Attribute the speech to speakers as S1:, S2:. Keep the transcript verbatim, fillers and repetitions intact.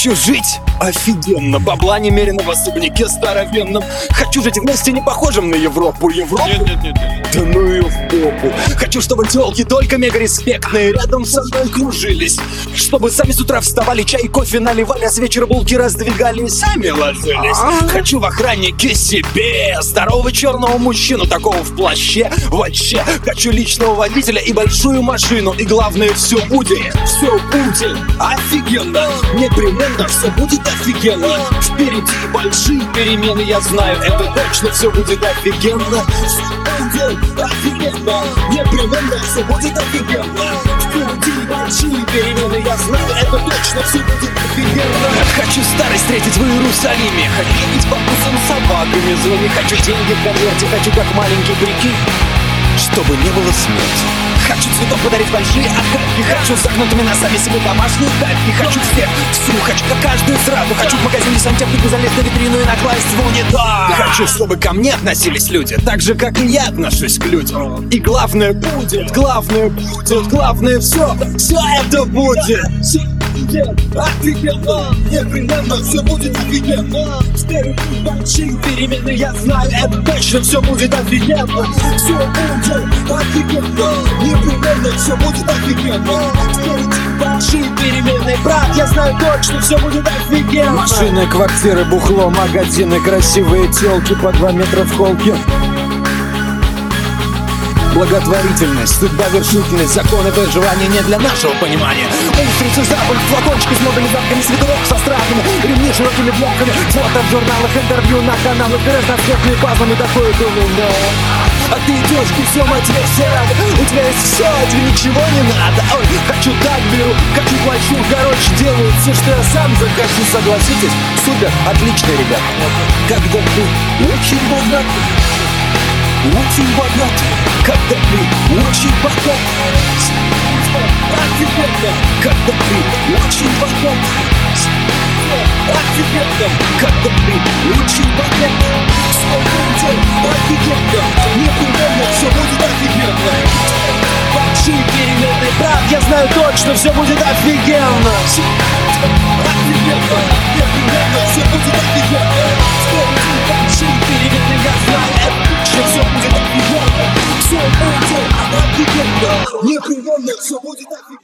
S1: Хочу жить офигенно, бабла немерено в особняке здоровенном. Хочу жить вместе не похожим на Европу. Европу?
S2: Нет, нет, нет, нет.
S1: Да ну ее в попу. Хочу, чтобы телки только мега респектные рядом со мной кружились. Чтобы сами с утра вставали, чай и кофе наливали, а с вечера булки раздвигали и сами ложились. Хочу в охраннике себе здорового черного мужчину, такого в плаще. Вообще, хочу личного водителя и большую машину. И главное, все будет, все будет офигенно. Непременно все будет офигенно. Впереди большие перемены, я знаю, это точно все будет офигенно. Все будет офигенно. Непременно все будет офигенно. Впереди большие перемены, я знаю, это точно все будет офигенно. Хочу старость встретить в Иерусалиме. Хочу быть бабусом собаками злыми. Хочу деньги в конверте, хочу как маленький прикинь, чтобы не было смерти. Хочу цветов подарить большие охапки. Хочу с загнутыми носами себе домашние тапки. Хочу всех, всю, хочу как каждую сразу. Хочу в магазине сантехнику залезть на витрину и накласть в унитаз. Хочу, чтобы ко мне относились люди так же, как и я отношусь к людям. И главное будет, главное будет, главное все, все это будет. Офигенно, непременно все будет офигенно. Впереди большие перемены, я знаю, это точно все будет офигенно. Все будет офигенно, непременно все будет офигенно. Впереди большие перемены, брат, я знаю точно, все будет офигенно.
S3: Машины, квартиры, бухло, магазины, красивые телки по два метра в холке. Благотворительность, судьба, вершительность, законы выживания не для нашего понимания. Устрицы, запах, флакончики с модными замками, свитерок со стратами, ремни широкими блоками, фото в журналах, интервью на каналах, разноцветные пазлами, такое думаю, а ты идешь и все, мать, все рады. У тебя есть все, а тебе ничего не надо. Ой, хочу так беру, хочу плачу, короче, делаю все, что я сам захочу. Согласитесь, супер, отлично, ребят. Когда ты очень богат, очень богат, когда ты очень богат, офигенно, когда ты очень богат, офигенно, когда ты очень богат, офигенно, непременно все будет офигенно. Большие перемены, брат, я знаю точно, все будет офигенно. Офигенно, непременно все будет офигенно. Большие перемены, я знаю, это точно все будет офигенно. Все будет офигенно, непременно все будет офигенно.